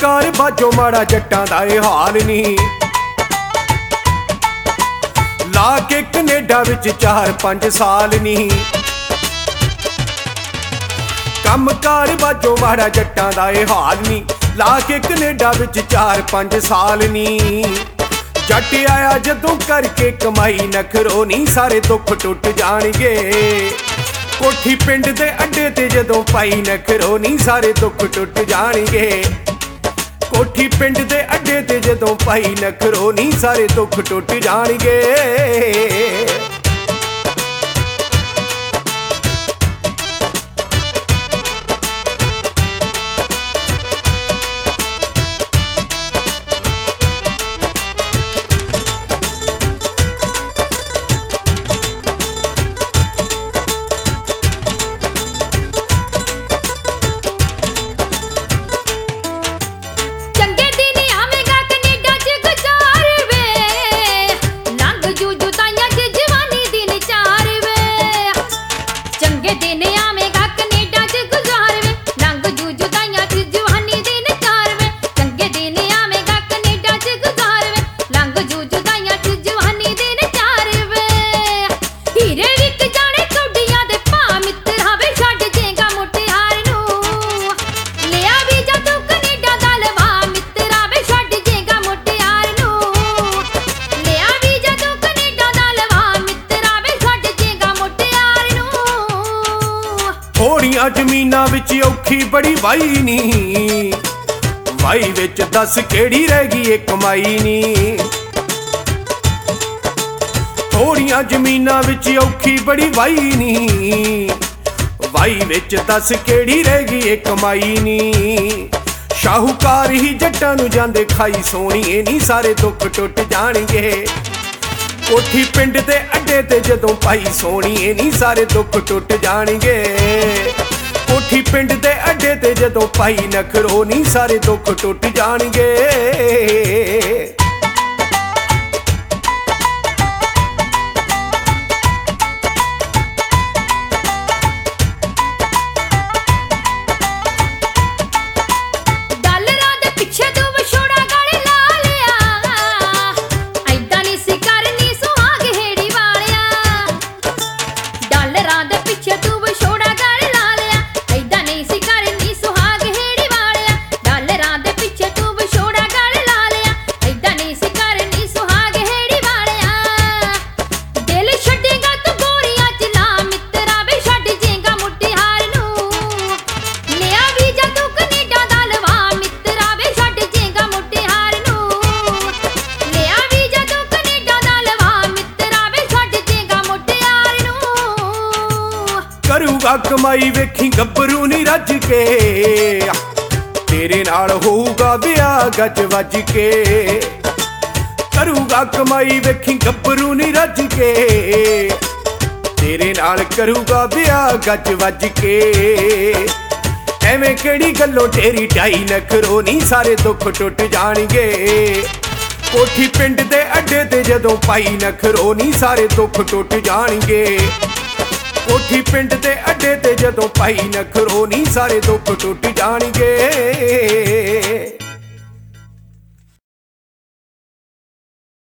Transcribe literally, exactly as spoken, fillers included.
Car बाजो माड़ा जट्टां दा ए हाल नहीं। ला के कनेडा विच चार पंज साल नहीं। कम कार बाजो माड़ा जट्टां दा ए हाल नहीं। ला के कनेडा विच चार पंज साल नहीं। जट आया जदों करके कमाई नखरो नहीं, सारे दुख टुट जाणगे। कोठी पिंड दे अड्डे ते जदों पाई नखरो नहीं, सारे दुख टुट जाणगे। कोठी पिंड दे अड्डे ते जदों पाई नखरो नहीं, सारे दुख टुट जाणगे। थोड़ियां जमीनां विच औखी बड़ी वाई नी। वाई विच दस केड़ी रह गई ए कमाई नी। थोड़ियां जमीनां विच औखी बड़ी वाई नी। वाई विच दस केड़ी रह गई ए कमाई नी। शाहूकार ही जट्टां नूं जांदे खाई सोहणीए नी, सारे दुख टुट जाणगे। कोठी पिंड दे अड्डे ते जदों पाई सोहणीए नी, सारे दुख टुट जाणगे। कोठी पिंड दे अड्डे ते जदों पाई नखरो नी, सारे दुख टुट जाणगे। करूगा कमाई वेखी गब्बरू नी रज के। तेरे नाल होऊगा ब्याह गज वज के। करूगा कमाई वेखी गब्बरू नी रज के। तेरे नाल करूगा ब्याह गज वज के। एवें केड़ी गल्लों तेरी ढाई नखरो नी, सारे दुख टुट जाणगे। कोठी पिंड दे अड्डे ते जदों पाई नखरो नी, सारे दुख टुट जाणगे। कोठी पिंड दे अड्डे ते जदों पाई नखरो नी, सारे दुख टुट जाणगे।